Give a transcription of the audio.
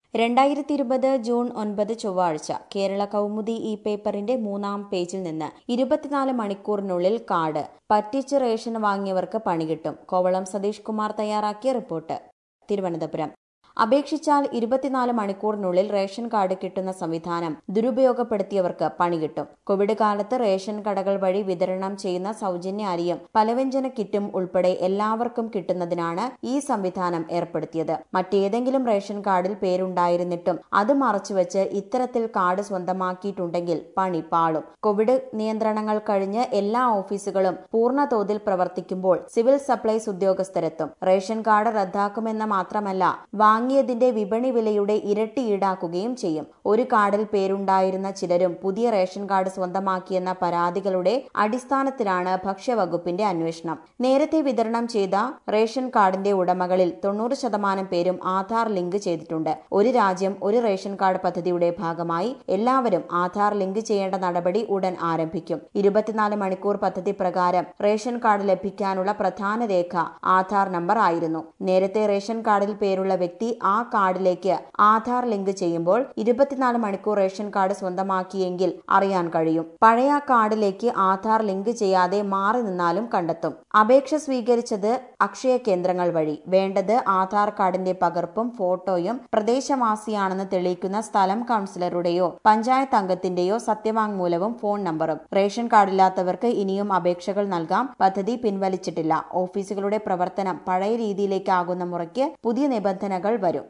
2020 June 9 ചൊവ്വാഴ്ച കേരള കൗമുദി ഈ പേപ്പറിന്റെ 3-ാം പേജിൽ നിന്ന് 24 മണിക്കൂറിനുള്ളിൽ കാർഡ് പറ്റിച്ച് റേഷൻ വാങ്ങിയവർക്ക് പണികിട്ടും. കോവളം സതീഷ് കുമാർ തയ്യാറാക്കിയ റിപ്പോർട്ട്. തിരുവനന്തപുരം അപേക്ഷിച്ചാൽ 24 മണിക്കൂറിനുള്ളിൽ റേഷൻ കാർഡ് കിട്ടുന്ന സംവിധാനം ദുരുപയോഗപ്പെടുത്തിയവർക്ക് പണികിട്ടും. കോവിഡ് കാലത്ത് റേഷൻ കടകൾ വഴി വിതരണം ചെയ്യുന്ന സൗജന്യ അരിയും പലവ്യഞ്ജന കിറ്റും ഉൾപ്പെടെ എല്ലാവർക്കും കിട്ടുന്നതിനാണ് ഈ സംവിധാനം ഏർപ്പെടുത്തിയത്. മറ്റേതെങ്കിലും റേഷൻ കാർഡിൽ പേരുണ്ടായിരുന്നിട്ടും അത് മറച്ചുവെച്ച് ഇത്തരത്തിൽ കാർഡ് സ്വന്തമാക്കിയിട്ടുണ്ടെങ്കിൽ പണി പാളും. കോവിഡ് നിയന്ത്രണങ്ങൾ കഴിഞ്ഞ് എല്ലാ ഓഫീസുകളും പൂർണ്ണതോതിൽ പ്രവർത്തിക്കുമ്പോൾ സിവിൽ സപ്ലൈസ് ഉദ്യോഗസ്ഥരെത്തും. റേഷൻ കാർഡ് റദ്ദാക്കുമെന്ന് മാത്രമല്ല, വാങ്ങിയതിന്റെ വിപണി വിലയുടെ ഇരട്ടി ഈടാക്കുകയും ചെയ്യും. ഒരു കാർഡിൽ പേരുണ്ടായിരുന്ന ചിലരും പുതിയ റേഷൻ കാർഡ് സ്വന്തമാക്കിയെന്ന പരാതികളുടെ അടിസ്ഥാനത്തിലാണ് ഭക്ഷ്യവകുപ്പിന്റെ അന്വേഷണം. നേരത്തെ വിതരണം ചെയ്ത റേഷൻ കാർഡിന്റെ ഉടമകളിൽ 90% പേരും ആധാർ ലിങ്ക് ചെയ്തിട്ടുണ്ട്. ഒരു രാജ്യം ഒരു റേഷൻ കാർഡ് പദ്ധതിയുടെ ഭാഗമായി എല്ലാവരും ആധാർ ലിങ്ക് ചെയ്യേണ്ട നടപടി ഉടൻ ആരംഭിക്കും. 24 മണിക്കൂർ പദ്ധതി പ്രകാരം റേഷൻ കാർഡ് ലഭിക്കാനുള്ള പ്രധാന രേഖ ആധാർ നമ്പർ ആയിരുന്നു. നേരത്തെ റേഷൻ കാർഡിൽ പേരുള്ള വ്യക്തി ആ കാർഡിലേക്ക് ആധാർ ലിങ്ക് ചെയ്യുമ്പോൾ 24 മണിക്കൂർ റേഷൻ കാർഡ് സ്വന്തമാക്കിയെങ്കിൽ അറിയാൻ കഴിയും. പഴയ കാർഡിലേക്ക് ആധാർ ലിങ്ക് ചെയ്യാതെ മാറി നിന്നാലും കണ്ടെത്തും. അപേക്ഷ സ്വീകരിച്ചത് അക്ഷയ കേന്ദ്രങ്ങൾ വഴി. വേണ്ടത് ആധാർ കാർഡിന്റെ പകർപ്പും ഫോട്ടോയും പ്രദേശവാസിയാണെന്ന് തെളിയിക്കുന്ന സ്ഥലം കൌൺസിലറുടെയോ പഞ്ചായത്ത് അംഗത്തിന്റെയോ സത്യവാങ്മൂലവും ഫോൺ നമ്പറും. റേഷൻ കാർഡില്ലാത്തവർക്ക് ഇനിയും അപേക്ഷകൾ നൽകാം. പദ്ധതി പിൻവലിച്ചിട്ടില്ല. ഓഫീസുകളുടെ പ്രവർത്തനം പഴയ രീതിയിലേക്കാകുന്ന മുറയ്ക്ക് പുതിയ നിബന്ധനകൾ വരും.